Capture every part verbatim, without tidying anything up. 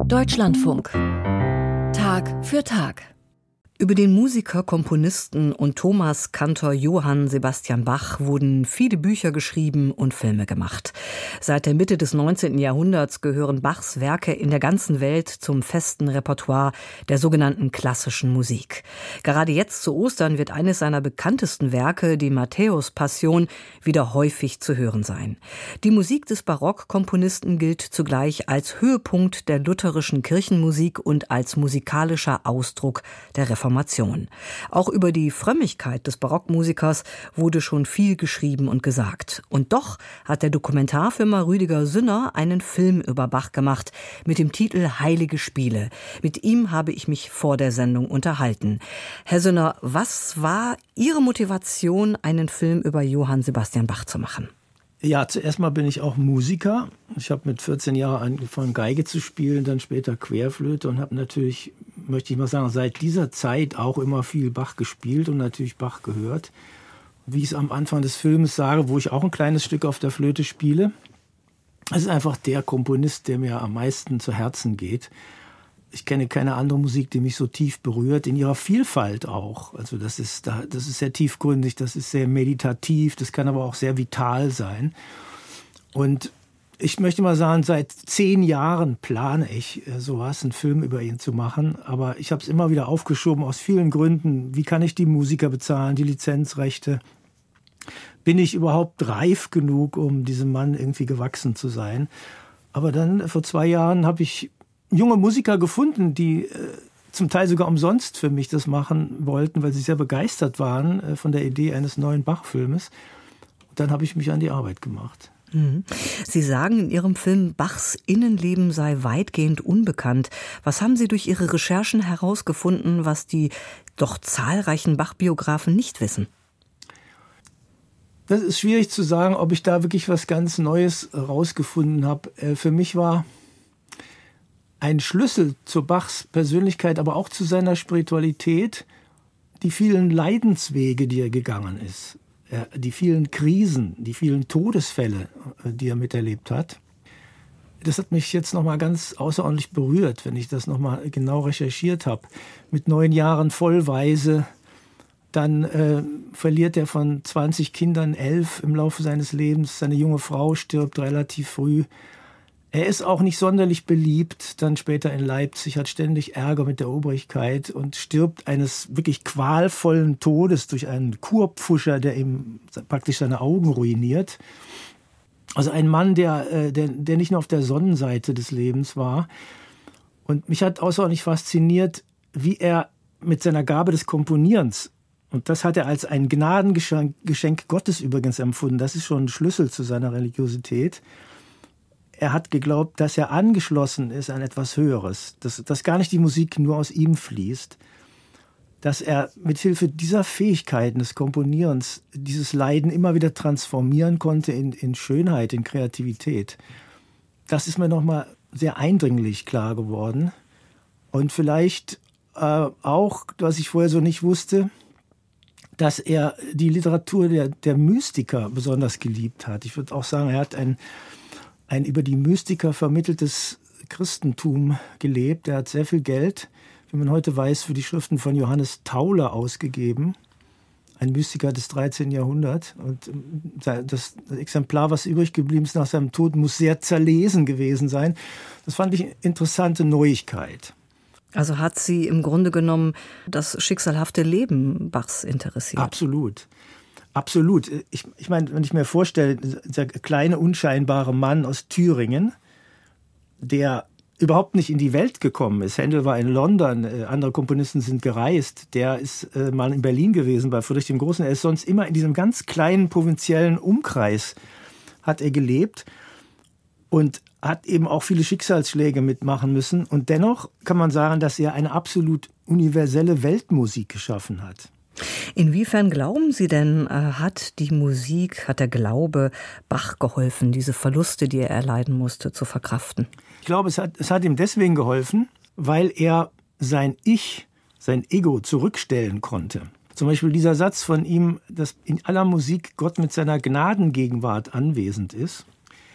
Deutschlandfunk. Tag für Tag. Über den Musiker, Komponisten und Thomaskantor Johann Sebastian Bach wurden viele Bücher geschrieben und Filme gemacht. Seit der Mitte des neunzehnten Jahrhunderts gehören Bachs Werke in der ganzen Welt zum festen Repertoire der sogenannten klassischen Musik. Gerade jetzt zu Ostern wird eines seiner bekanntesten Werke, die Matthäus-Passion, wieder häufig zu hören sein. Die Musik des Barockkomponisten gilt zugleich als Höhepunkt der lutherischen Kirchenmusik und als musikalischer Ausdruck der Reformation. Auch über die Frömmigkeit des Barockmusikers wurde schon viel geschrieben und gesagt. Und doch hat der Dokumentarfilmer Rüdiger Sünner einen Film über Bach gemacht mit dem Titel Heilige Spiele. Mit ihm habe ich mich vor der Sendung unterhalten. Herr Sünner, was war Ihre Motivation, einen Film über Johann Sebastian Bach zu machen? Ja, zuerst mal bin ich auch Musiker. Ich habe mit vierzehn Jahren angefangen, Geige zu spielen, dann später Querflöte und habe natürlich, möchte ich mal sagen, seit dieser Zeit auch immer viel Bach gespielt und natürlich Bach gehört. Wie ich es am Anfang des Films sage, wo ich auch ein kleines Stück auf der Flöte spiele, es ist einfach der Komponist, der mir am meisten zu Herzen geht. Ich kenne keine andere Musik, die mich so tief berührt, in ihrer Vielfalt auch. Also das ist, das ist sehr tiefgründig, das ist sehr meditativ, das kann aber auch sehr vital sein. Und ich möchte mal sagen, seit zehn Jahren plane ich, sowas, einen Film über ihn zu machen. Aber ich habe es immer wieder aufgeschoben aus vielen Gründen. Wie kann ich die Musiker bezahlen, die Lizenzrechte? Bin ich überhaupt reif genug, um diesem Mann irgendwie gewachsen zu sein? Aber dann, vor zwei Jahren, habe ich junge Musiker gefunden, die äh, zum Teil sogar umsonst für mich das machen wollten, weil sie sehr begeistert waren äh, von der Idee eines neuen Bach-Filmes. Und dann habe ich mich an die Arbeit gemacht. Mhm. Sie sagen in Ihrem Film, Bachs Innenleben sei weitgehend unbekannt. Was haben Sie durch Ihre Recherchen herausgefunden, was die doch zahlreichen Bach-Biografen nicht wissen? Das ist schwierig zu sagen, ob ich da wirklich was ganz Neues herausgefunden habe. Äh, für mich war ein Schlüssel zu Bachs Persönlichkeit, aber auch zu seiner Spiritualität, die vielen Leidenswege, die er gegangen ist, die vielen Krisen, die vielen Todesfälle, die er miterlebt hat. Das hat mich jetzt nochmal ganz außerordentlich berührt, wenn ich das nochmal genau recherchiert habe. Mit neun Jahren Vollweise, dann äh, verliert er von zwanzig Kindern elf im Laufe seines Lebens. Seine junge Frau stirbt relativ früh. Er ist auch nicht sonderlich beliebt, dann später in Leipzig, hat ständig Ärger mit der Obrigkeit und stirbt eines wirklich qualvollen Todes durch einen Kurpfuscher, der ihm praktisch seine Augen ruiniert. Also ein Mann, der, der, der nicht nur auf der Sonnenseite des Lebens war. Und mich hat außerordentlich fasziniert, wie er mit seiner Gabe des Komponierens, und das hat er als ein Gnadengeschenk Geschenk Gottes übrigens empfunden, das ist schon ein Schlüssel zu seiner Religiosität. Er hat geglaubt, dass er angeschlossen ist an etwas Höheres, dass, dass gar nicht die Musik nur aus ihm fließt, dass er mit Hilfe dieser Fähigkeiten des Komponierens dieses Leiden immer wieder transformieren konnte in, in Schönheit, in Kreativität. Das ist mir nochmal sehr eindringlich klar geworden. Und vielleicht äh, auch, was ich vorher so nicht wusste, dass er die Literatur der, der Mystiker besonders geliebt hat. Ich würde auch sagen, er hat ein ein über die Mystiker vermitteltes Christentum gelebt. Er hat sehr viel Geld, wie man heute weiß, für die Schriften von Johannes Tauler ausgegeben. Ein Mystiker des dreizehnten Jahrhunderts. Und das Exemplar, was übrig geblieben ist nach seinem Tod, muss sehr zerlesen gewesen sein. Das fand ich eine interessante Neuigkeit. Also hat Sie im Grunde genommen das schicksalhafte Leben Bachs interessiert? Absolut. Absolut. Ich, ich meine, wenn ich mir vorstelle, dieser kleine, unscheinbare Mann aus Thüringen, der überhaupt nicht in die Welt gekommen ist. Händel war in London, andere Komponisten sind gereist. Der ist äh, mal in Berlin gewesen bei Friedrich dem Großen. Er ist sonst immer in diesem ganz kleinen, provinziellen Umkreis hat er gelebt und hat eben auch viele Schicksalsschläge mitmachen müssen. Und dennoch kann man sagen, dass er eine absolut universelle Weltmusik geschaffen hat. Inwiefern glauben Sie denn, hat die Musik, hat der Glaube Bach geholfen, diese Verluste, die er erleiden musste, zu verkraften? Ich glaube, es hat, es hat ihm deswegen geholfen, weil er sein Ich, sein Ego zurückstellen konnte. Zum Beispiel dieser Satz von ihm, dass in aller Musik Gott mit seiner Gnadengegenwart anwesend ist.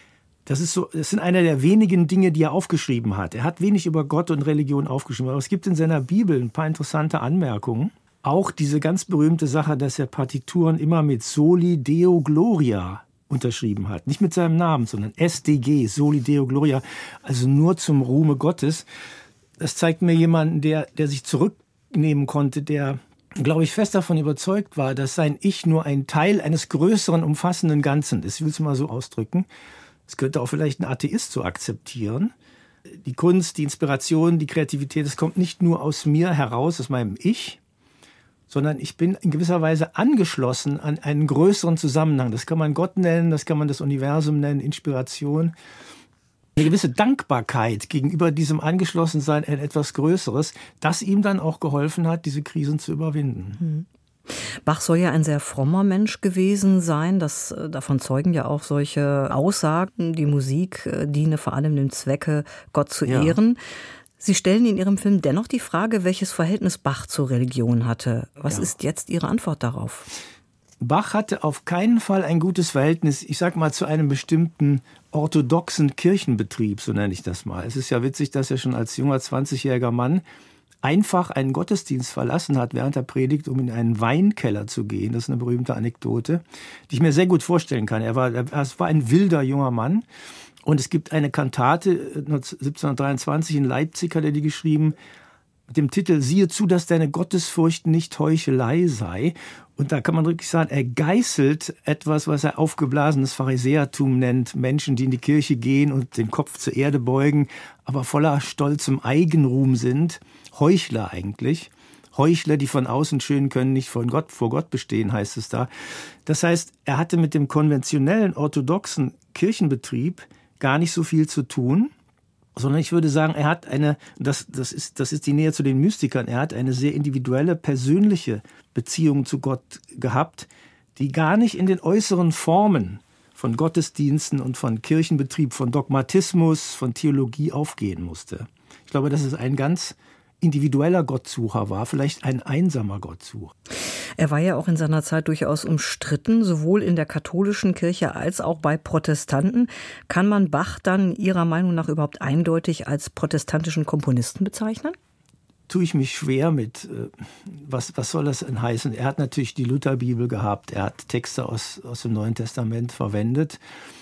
Das ist so, das sind einer der wenigen Dinge, die er aufgeschrieben hat. Er hat wenig über Gott und Religion aufgeschrieben, aber es gibt in seiner Bibel ein paar interessante Anmerkungen. Auch diese ganz berühmte Sache, dass er Partituren immer mit Soli Deo Gloria unterschrieben hat. Nicht mit seinem Namen, sondern S D G, Soli Deo Gloria, also nur zum Ruhme Gottes. Das zeigt mir jemanden, der, der sich zurücknehmen konnte, der, glaube ich, fest davon überzeugt war, dass sein Ich nur ein Teil eines größeren, umfassenden Ganzen ist. Ich will es mal so ausdrücken. Das könnte auch vielleicht ein Atheist so akzeptieren. Die Kunst, die Inspiration, die Kreativität, das kommt nicht nur aus mir heraus, aus meinem Ich, sondern ich bin in gewisser Weise angeschlossen an einen größeren Zusammenhang. Das kann man Gott nennen, das kann man das Universum nennen, Inspiration. Eine gewisse Dankbarkeit gegenüber diesem Angeschlossensein an etwas Größeres, das ihm dann auch geholfen hat, diese Krisen zu überwinden. Bach soll ja ein sehr frommer Mensch gewesen sein. Das, davon zeugen ja auch solche Aussagen. Die Musik diene vor allem dem Zwecke, Gott zu Ja. ehren. Sie stellen in Ihrem Film dennoch die Frage, welches Verhältnis Bach zur Religion hatte. Was Ja. ist jetzt Ihre Antwort darauf? Bach hatte auf keinen Fall ein gutes Verhältnis, ich sag mal, zu einem bestimmten orthodoxen Kirchenbetrieb, so nenne ich das mal. Es ist ja witzig, dass er schon als junger zwanzigjähriger Mann einfach einen Gottesdienst verlassen hat während der Predigt, um in einen Weinkeller zu gehen. Das ist eine berühmte Anekdote, die ich mir sehr gut vorstellen kann. Er war, er war ein wilder junger Mann. Und es gibt eine Kantate, siebzehnhundertdreiundzwanzig in Leipzig hat er die geschrieben, mit dem Titel »Siehe zu, dass deine Gottesfurcht nicht Heuchelei sei«. Und da kann man wirklich sagen, er geißelt etwas, was er aufgeblasenes Pharisäertum nennt. Menschen, die in die Kirche gehen und den Kopf zur Erde beugen, aber voller stolzem Eigenruhm sind. Heuchler eigentlich. Heuchler, die von außen schön können, nicht von Gott, vor Gott bestehen, heißt es da. Das heißt, er hatte mit dem konventionellen, orthodoxen Kirchenbetrieb gar nicht so viel zu tun, sondern ich würde sagen, er hat eine, das, das ist, das ist die Nähe zu den Mystikern, er hat eine sehr individuelle, persönliche Beziehung zu Gott gehabt, die gar nicht in den äußeren Formen von Gottesdiensten und von Kirchenbetrieb, von Dogmatismus, von Theologie aufgehen musste. Ich glaube, dass es ein ganz individueller Gottsucher war, vielleicht ein einsamer Gottsucher. Er war ja auch in seiner Zeit durchaus umstritten, sowohl in der katholischen Kirche als auch bei Protestanten. Kann man Bach dann Ihrer Meinung nach überhaupt eindeutig als protestantischen Komponisten bezeichnen? Tue ich mich schwer mit, was, was soll das denn heißen? Er hat natürlich die Lutherbibel gehabt, er hat Texte aus, aus dem Neuen Testament verwendet.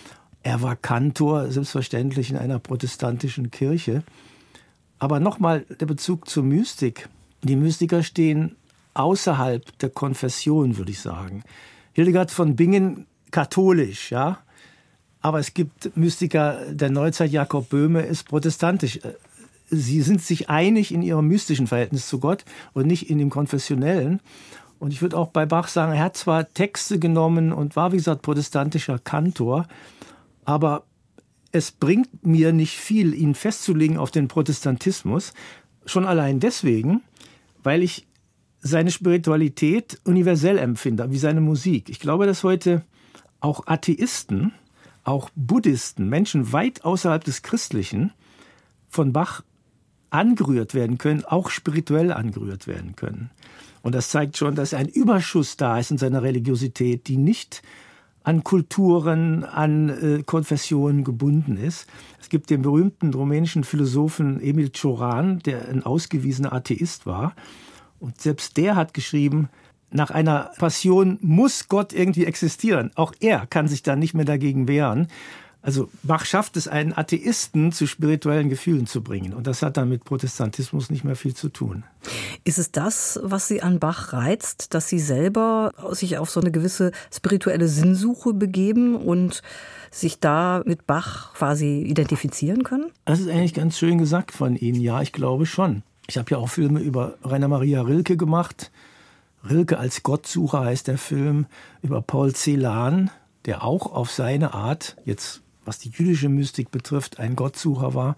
Er war Kantor, selbstverständlich in einer protestantischen Kirche. Aber nochmal der Bezug zur Mystik. Die Mystiker stehen außerhalb der Konfession, würde ich sagen. Hildegard von Bingen katholisch, ja. Aber es gibt Mystiker der Neuzeit, Jakob Böhme ist protestantisch. Sie sind sich einig in ihrem mystischen Verhältnis zu Gott und nicht in dem konfessionellen. Und ich würde auch bei Bach sagen, er hat zwar Texte genommen und war, wie gesagt, protestantischer Kantor, aber es bringt mir nicht viel, ihn festzulegen auf den Protestantismus. Schon allein deswegen, weil ich seine Spiritualität universell empfinde, wie seine Musik. Ich glaube, dass heute auch Atheisten, auch Buddhisten, Menschen weit außerhalb des Christlichen von Bach angerührt werden können, auch spirituell angerührt werden können. Und das zeigt schon, dass ein Überschuss da ist in seiner Religiosität, die nicht an Kulturen, an äh, Konfessionen gebunden ist. Es gibt den berühmten rumänischen Philosophen Emil Cioran, der ein ausgewiesener Atheist war. Und selbst der hat geschrieben, nach einer Passion muss Gott irgendwie existieren. Auch er kann sich da nicht mehr dagegen wehren. Also Bach schafft es, einen Atheisten zu spirituellen Gefühlen zu bringen. Und das hat dann mit Protestantismus nicht mehr viel zu tun. Ist es das, was Sie an Bach reizt, dass Sie selber sich auf so eine gewisse spirituelle Sinnsuche begeben und sich da mit Bach quasi identifizieren können? Das ist eigentlich ganz schön gesagt von Ihnen. Ja, ich glaube schon. Ich habe ja auch Filme über Rainer Maria Rilke gemacht. Rilke als Gottsucher heißt der Film. Über Paul Celan, der auch auf seine Art, jetzt was die jüdische Mystik betrifft, ein Gottsucher war.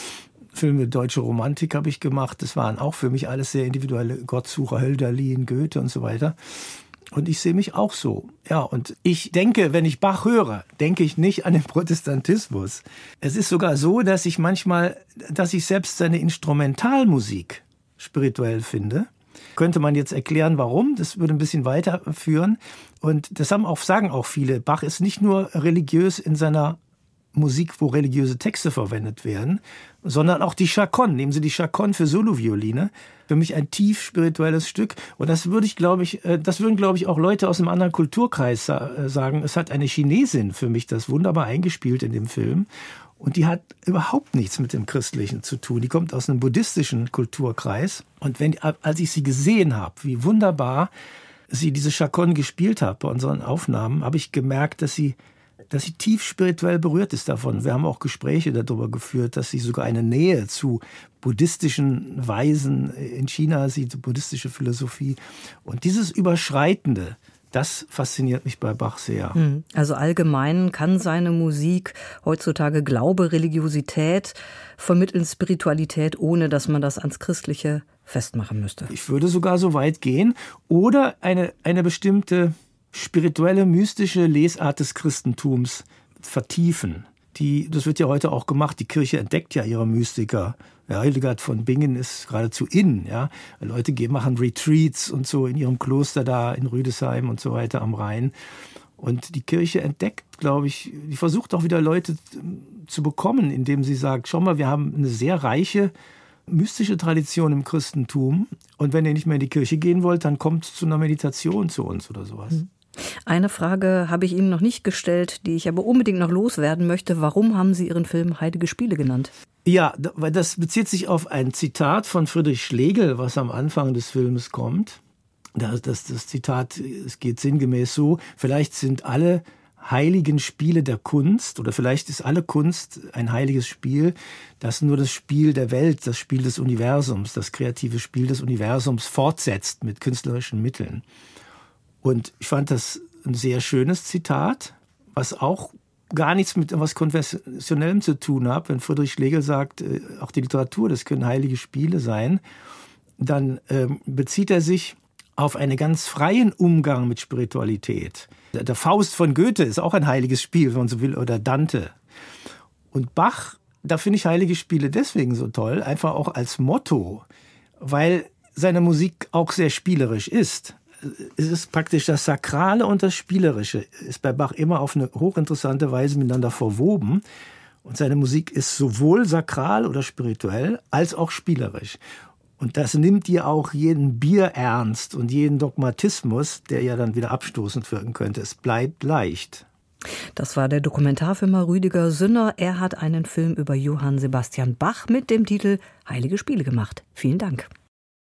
Filme Deutsche Romantik habe ich gemacht. Das waren auch für mich alles sehr individuelle Gottsucher, Hölderlin, Goethe und so weiter. Und ich sehe mich auch so. Ja, und ich denke, wenn ich Bach höre, denke ich nicht an den Protestantismus. Es ist sogar so, dass ich manchmal, dass ich selbst seine Instrumentalmusik spirituell finde. Könnte man jetzt erklären, warum? Das würde ein bisschen weiterführen. Und das haben auch, sagen auch viele. Bach ist nicht nur religiös in seiner Musik, wo religiöse Texte verwendet werden, sondern auch die Chaconne. Nehmen Sie die Chaconne für Solovioline. Für mich ein tief spirituelles Stück. Und das würde ich, glaube ich, das würden, glaube ich, auch Leute aus einem anderen Kulturkreis sagen. Es hat eine Chinesin für mich das wunderbar eingespielt in dem Film. Und die hat überhaupt nichts mit dem Christlichen zu tun. Die kommt aus einem buddhistischen Kulturkreis. Und wenn, als ich sie gesehen habe, wie wunderbar sie diese Chaconne gespielt hat bei unseren Aufnahmen, habe ich gemerkt, dass sie dass sie tief spirituell berührt ist davon. Wir haben auch Gespräche darüber geführt, dass sie sogar eine Nähe zu buddhistischen Weisen in China sieht, buddhistische Philosophie. Und dieses Überschreitende, das fasziniert mich bei Bach sehr. Also allgemein kann seine Musik heutzutage Glaube, Religiosität vermitteln, Spiritualität, ohne dass man das ans Christliche festmachen müsste. Ich würde sogar so weit gehen. Oder eine, eine bestimmte spirituelle, mystische Lesart des Christentums vertiefen. Die, das wird ja heute auch gemacht. Die Kirche entdeckt ja ihre Mystiker. Ja, Hildegard von Bingen ist geradezu in. Ja. Leute gehen, machen Retreats und so in ihrem Kloster da in Rüdesheim und so weiter am Rhein. Und die Kirche entdeckt, glaube ich, die versucht auch wieder Leute zu bekommen, indem sie sagt, schau mal, wir haben eine sehr reiche mystische Tradition im Christentum. Und wenn ihr nicht mehr in die Kirche gehen wollt, dann kommt zu einer Meditation zu uns oder sowas. Eine Frage habe ich Ihnen noch nicht gestellt, die ich aber unbedingt noch loswerden möchte. Warum haben Sie Ihren Film Heilige Spiele genannt? Ja, weil das bezieht sich auf ein Zitat von Friedrich Schlegel, was am Anfang des Filmes kommt. Das, das, das Zitat, es geht sinngemäß so, vielleicht sind alle heiligen Spiele der Kunst oder vielleicht ist alle Kunst ein heiliges Spiel, das nur das Spiel der Welt, das Spiel des Universums, das kreative Spiel des Universums fortsetzt mit künstlerischen Mitteln. Und ich fand das ein sehr schönes Zitat, was auch gar nichts mit etwas Konventionellem zu tun hat. Wenn Friedrich Schlegel sagt, auch die Literatur, das können heilige Spiele sein, dann ähm, bezieht er sich auf einen ganz freien Umgang mit Spiritualität. Der Faust von Goethe ist auch ein heiliges Spiel, wenn man so will, oder Dante. Und Bach, da finde ich heilige Spiele deswegen so toll, einfach auch als Motto, weil seine Musik auch sehr spielerisch ist. Es ist praktisch das Sakrale und das Spielerische ist bei Bach immer auf eine hochinteressante Weise miteinander verwoben. Und seine Musik ist sowohl sakral oder spirituell als auch spielerisch. Und das nimmt dir auch jeden Bierernst und jeden Dogmatismus, der ja dann wieder abstoßend wirken könnte. Es bleibt leicht. Das war der Dokumentarfilmer Rüdiger Sünner. Er hat einen Film über Johann Sebastian Bach mit dem Titel Heilige Spiele gemacht. Vielen Dank.